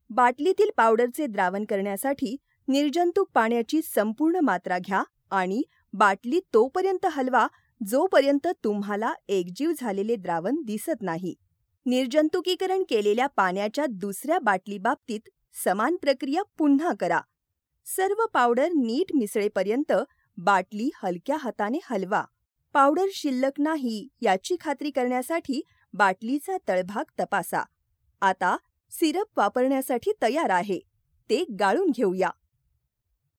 बाटलीतील पावडरचे द्रावण करण्यासाठी निर्जंतुक पाण्याची संपूर्ण मात्रा घ्या आणि बाटली तोपर्यंत हलवा जोपर्यंत तुम्हाला एकजीव झालेले द्रावण दिसत नाही. निर्जंतुकीकरण केलेल्या पाण्याच्या दुसऱ्या बाटलीबाबतीत समान प्रक्रिया पुन्हा करा. सर्व पावडर नीट मिसळेपर्यंत बाटली हलक्या हाताने हलवा. पावडर शिल्लक नाही याची खात्री करण्यासाठी बाटलीचा तळभाग तपासा. आता सिरप वापरण्यासाठी तयार आहे. ते गाळून घेऊया.